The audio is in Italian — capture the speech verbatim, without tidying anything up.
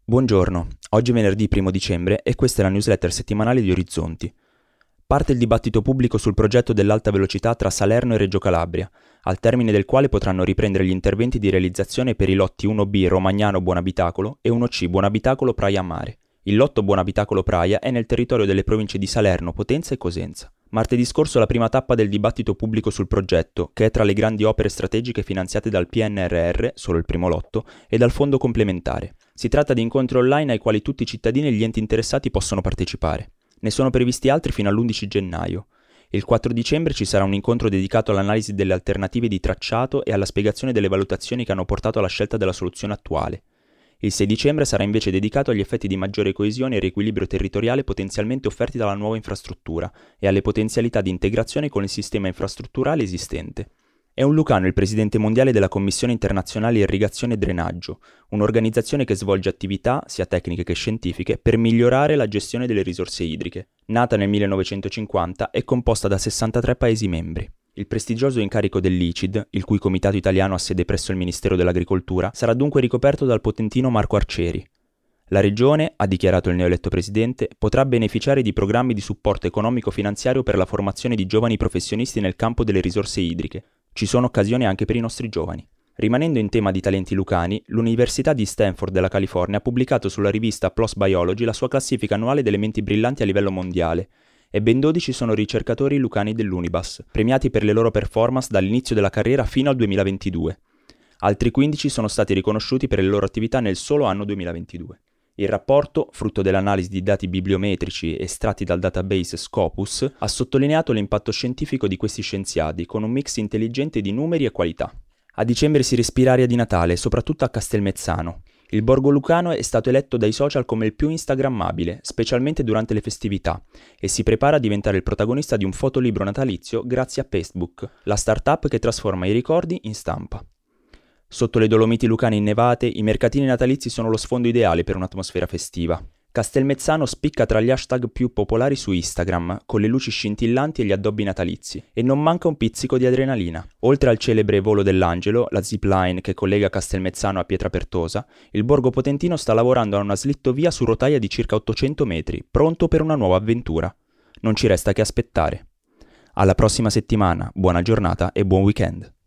Buongiorno, oggi è venerdì primo dicembre e questa è la newsletter settimanale di Orizzonti. Parte il dibattito pubblico sul progetto dell'alta velocità tra Salerno e Reggio Calabria, al termine del quale potranno riprendere gli interventi di realizzazione per i lotti uno B Romagnano Buonabitacolo e uno C Buonabitacolo Praia Mare. Il lotto Buonabitacolo Praia è nel territorio delle province di Salerno, Potenza e Cosenza. Martedì scorso la prima tappa del dibattito pubblico sul progetto, che è tra le grandi opere strategiche finanziate dal P N R R, solo il primo lotto, e dal fondo complementare. Si tratta di incontri online ai quali tutti i cittadini e gli enti interessati possono partecipare. Ne sono previsti altri fino all'undici gennaio. Il quattro dicembre ci sarà un incontro dedicato all'analisi delle alternative di tracciato e alla spiegazione delle valutazioni che hanno portato alla scelta della soluzione attuale. Il sei dicembre sarà invece dedicato agli effetti di maggiore coesione e riequilibrio territoriale potenzialmente offerti dalla nuova infrastruttura e alle potenzialità di integrazione con il sistema infrastrutturale esistente. È un lucano il presidente mondiale della Commissione Internazionale Irrigazione e Drenaggio, un'organizzazione che svolge attività, sia tecniche che scientifiche, per migliorare la gestione delle risorse idriche. Nata nel millenovecentocinquanta, è composta da sessantatré Paesi membri. Il prestigioso incarico dell'I C I D, il cui comitato italiano ha sede presso il Ministero dell'Agricoltura, sarà dunque ricoperto dal potentino Marco Arcieri. La Regione, ha dichiarato il neoeletto presidente, potrà beneficiare di programmi di supporto economico-finanziario per la formazione di giovani professionisti nel campo delle risorse idriche. Ci sono occasioni anche per i nostri giovani. Rimanendo in tema di talenti lucani, l'Università di Stanford della California ha pubblicato sulla rivista PLOS Biology la sua classifica annuale delle menti brillanti a livello mondiale, e ben dodici sono ricercatori lucani dell'Unibas, premiati per le loro performance dall'inizio della carriera fino al duemilaventidue. Altri quindici sono stati riconosciuti per le loro attività nel solo anno duemilaventidue. Il rapporto, frutto dell'analisi di dati bibliometrici estratti dal database Scopus, ha sottolineato l'impatto scientifico di questi scienziati con un mix intelligente di numeri e qualità. A dicembre si respira aria di Natale, soprattutto a Castelmezzano. Il borgo lucano è stato eletto dai social come il più instagrammabile, specialmente durante le festività, e si prepara a diventare il protagonista di un fotolibro natalizio grazie a Pastebook, la startup che trasforma i ricordi in stampa. Sotto le Dolomiti lucane innevate, i mercatini natalizi sono lo sfondo ideale per un'atmosfera festiva. Castelmezzano spicca tra gli hashtag più popolari su Instagram, con le luci scintillanti e gli addobbi natalizi, e non manca un pizzico di adrenalina. Oltre al celebre volo dell'angelo, la zipline che collega Castelmezzano a Pietrapertosa, il borgo potentino sta lavorando a una slittovia su rotaia di circa ottocento metri, pronto per una nuova avventura. Non ci resta che aspettare. Alla prossima settimana, buona giornata e buon weekend.